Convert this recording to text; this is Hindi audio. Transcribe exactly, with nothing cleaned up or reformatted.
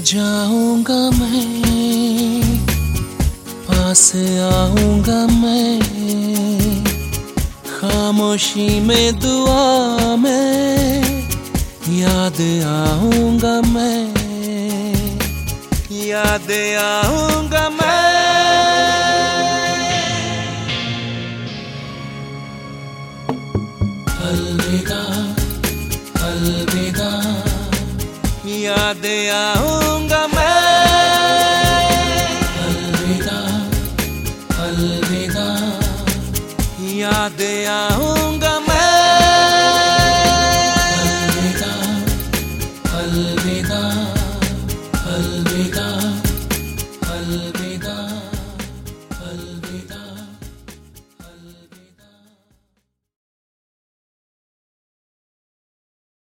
जाऊंगा मैं, पास आऊंगा मैं, खामोशी में दुआ में याद आऊंगा मैं, याद आऊंगा मैं। अलविदा अलविदा याद आऊंगा मैं, अलविदा अलविदा याद आऊंगा